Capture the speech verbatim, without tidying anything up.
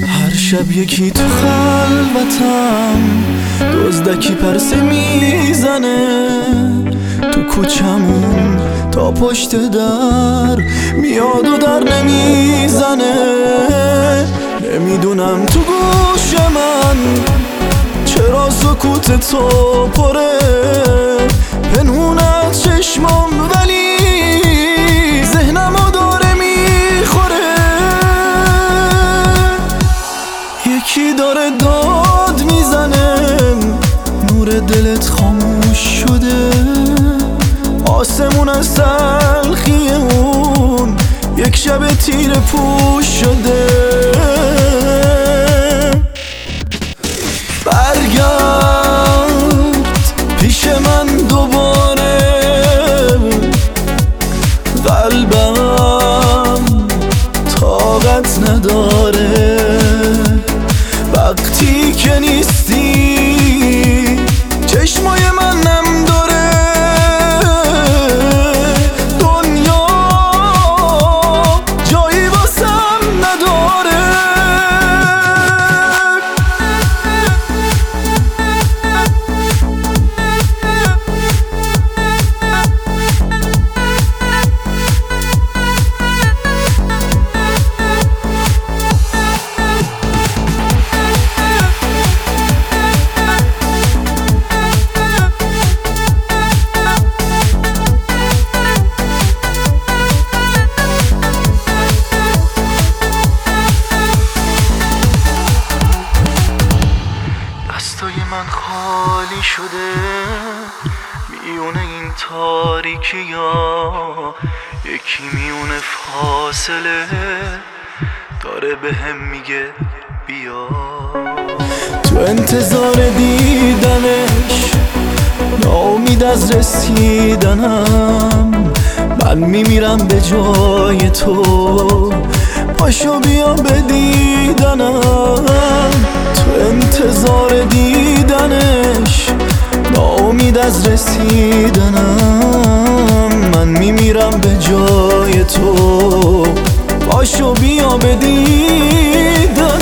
هر شب یکی تو خلوتم دزدکی پرسه میزنه تو کوچمون تا پشت در میاد و در نمیزنه. نمیدونم تو گوش من چرا سکوت تو پره، پنهون از چشمام ولی ذهنمو داره میخوره. یکی داره داد میزنه نور دلت خاموش شده، آسمون از تلخی اون یک شب تیر پوش شده. برگرد پیش من دوباره، قلبم طاقت نداره وقتی که نیستی، چشمای من نم داره، دنیا جایی واسم نداره. دستای من خالی شده میونه این تاریکی ها، یکی میونه فاصله داره به هم میگه بیا. تو انتظار دیدنش ناامید از رسیدنم، من میمیرم به جای تو، پاشو بیا به دیدنم. تو انتظار دیدنش ناامید از رسیدنم، من میمیرم به جای تو، پاشو بیا به دیدنم.